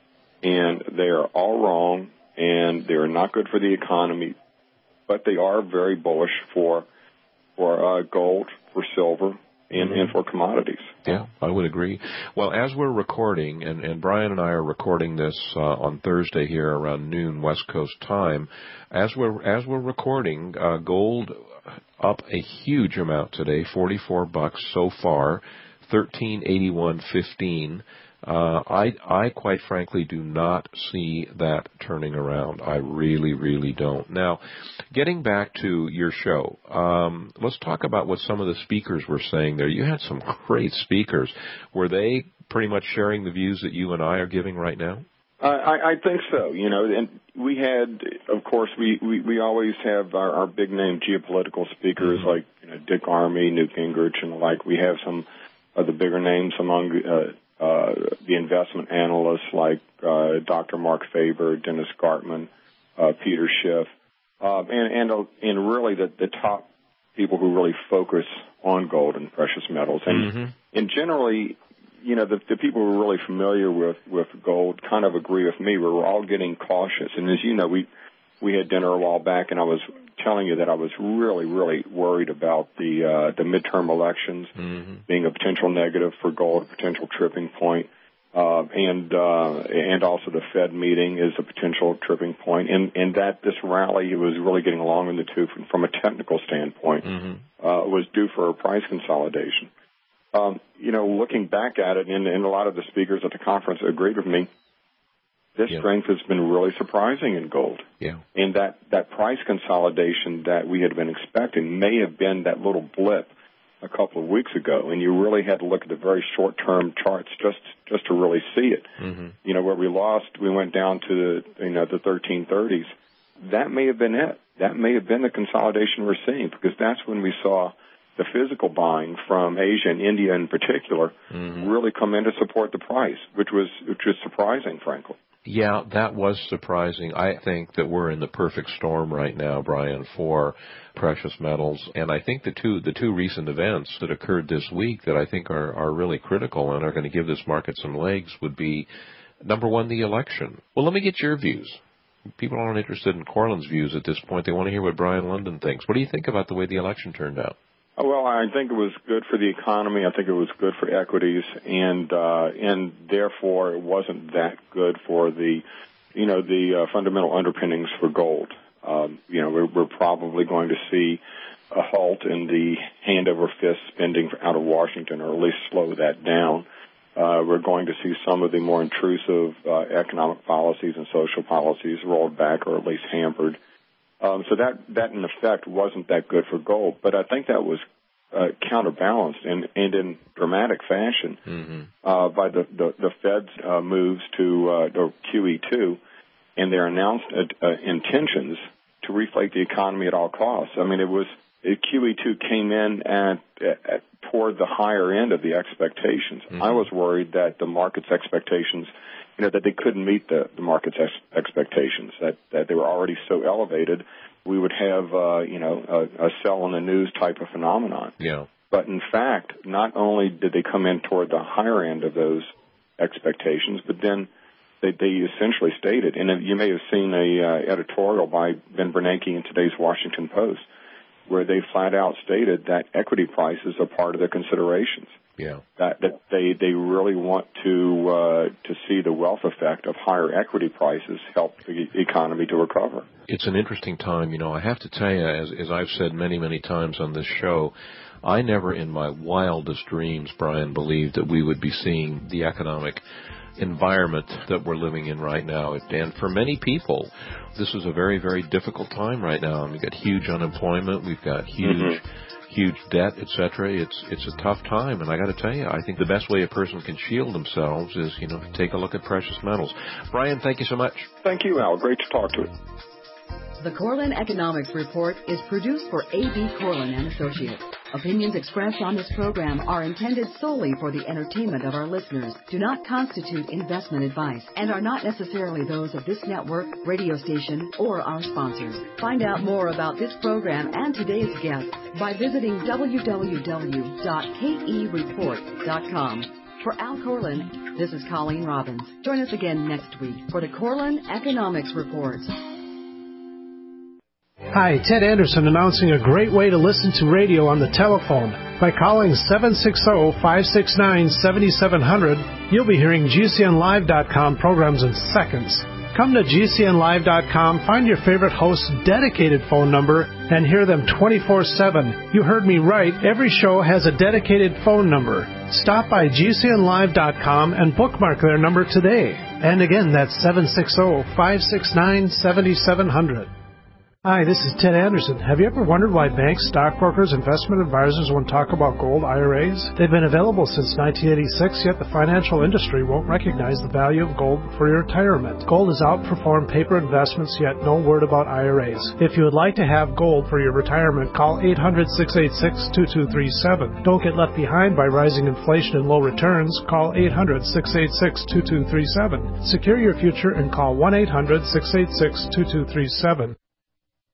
and they are all wrong, and they're not good for the economy, but they are very bullish for for uh, gold, for silver, and, and for commodities. Yeah, I would agree. Well, as we're recording, and, and Brian and I are recording this uh, on Thursday here around noon West Coast time, as we're as we're recording, uh, gold up a huge amount today, forty-four bucks so far, thirteen eighty-one fifteen. Uh, I, I quite frankly do not see that turning around. I really, really don't. Now, getting back to your show, um, let's talk about what some of the speakers were saying there. You had some great speakers. Were they pretty much sharing the views that you and I are giving right now? Uh, I, I think so. You know, and we had, of course, we, we, we always have our, our big name geopolitical speakers mm-hmm. like you know, Dick Armey, Newt Gingrich, and the like. We have some of the bigger names among uh, uh, the investment analysts like uh, Doctor Mark Faber, Dennis Gartman, uh, Peter Schiff, uh, and and uh, and really the, the top people who really focus on gold and precious metals. And mm-hmm. and generally, you know, the, the people who are really familiar with, with gold kind of agree with me. We're all getting cautious. And as you know, we we had dinner a while back, and I was telling you that I was really, really worried about the uh, the midterm elections mm-hmm. being a potential negative for gold, a potential tripping point, uh, and uh, and also the Fed meeting is a potential tripping point, and and that this rally was really getting along in the two from, from a technical standpoint mm-hmm. uh, was due for a price consolidation. Um, you know, looking back at it, and, and a lot of the speakers at the conference agreed with me, this yeah. strength has been really surprising in gold. Yeah. And that, that price consolidation that we had been expecting may have been that little blip a couple of weeks ago, and you really had to look at the very short-term charts just just to really see it. Mm-hmm. You know, where we lost, we went down to the, you know, the thirteen thirties. That may have been it. That may have been the consolidation we're seeing, because that's when we saw the physical buying from Asia and India in particular mm-hmm. really come in to support the price, which was which was surprising, frankly. Yeah, that was surprising. I think that we're in the perfect storm right now, Brian, for precious metals. And I think the two the two recent events that occurred this week that I think are, are really critical and are going to give this market some legs would be, number one, the election. Well, let me get your views. People aren't interested in Cortland's views at this point. They want to hear what Brian London thinks. What do you think about the way the election turned out? Well, I think it was good for the economy. I think it was good for equities, and uh, and therefore it wasn't that good for the, you know, the uh, fundamental underpinnings for gold. Um, you know, we're, we're probably going to see a halt in the hand over fist spending out of Washington, or at least slow that down. Uh, we're going to see some of the more intrusive uh, economic policies and social policies rolled back, or at least hampered. Um, so that, that, in effect, wasn't that good for gold. But I think that was uh, counterbalanced and, and in dramatic fashion mm-hmm. uh, by the, the, the Fed's uh, moves to uh, the Q E two and their announced uh, uh, intentions to reflate the economy at all costs. I mean, it was it, Q E two came in at, at toward the higher end of the expectations. Mm-hmm. I was worried that the market's expectations, you know, that they couldn't meet the, the market's ex- expectations, that, that they were already so elevated, we would have, uh, you know, a, a sell on the news type of phenomenon. Yeah. But in fact, not only did they come in toward the higher end of those expectations, but then they, they essentially stated, and you may have seen a uh, editorial by Ben Bernanke in today's Washington Post, where they flat out stated that equity prices are part of their considerations. Yeah. That, that they, they really want to uh, to see the wealth effect of higher equity prices help the economy to recover. It's an interesting time. You know, I have to tell you, as, as I've said many, many times on this show, I never in my wildest dreams, Brian, believed that we would be seeing the economic environment that we're living in right now. And for many people, this is a very, very difficult time right now. We've got huge unemployment. We've got huge... Mm-hmm. huge debt, et cetera. It's it's a tough time, and I got to tell you, I think the best way a person can shield themselves is, you know, take a look at precious metals. Brian, thank you so much. Thank you, Al. Great to talk to you. The Cortland Economics Report is produced for A B. Cortland and Associates. Opinions expressed on this program are intended solely for the entertainment of our listeners, do not constitute investment advice, and are not necessarily those of this network, radio station, or our sponsors. Find out more about this program and today's guests by visiting w w w dot k e report dot com. For Al Cortland, this is Colleen Robbins. Join us again next week for the Cortland Economics Report. Hi, Ted Anderson announcing a great way to listen to radio on the telephone. By calling seven six zero, five six nine, seven seven zero zero, you'll be hearing G C N live dot com programs in seconds. Come to G C N live dot com, find your favorite host's dedicated phone number, and hear them twenty-four seven. You heard me right. Every show has a dedicated phone number. Stop by G C N live dot com and bookmark their number today. And again, that's seven six zero, five six nine, seven seven zero zero. Hi, this is Ted Anderson. Have you ever wondered why banks, stockbrokers, investment advisors won't talk about gold I R As? They've been available since nineteen eighty-six, yet the financial industry won't recognize the value of gold for your retirement. Gold has outperformed paper investments, yet no word about I R As. If you would like to have gold for your retirement, call eight hundred, six eight six, two two three seven. Don't get left behind by rising inflation and low returns. Call eight hundred, six eight six, two two three seven. Secure your future and call one eight hundred, six eight six, two two three seven.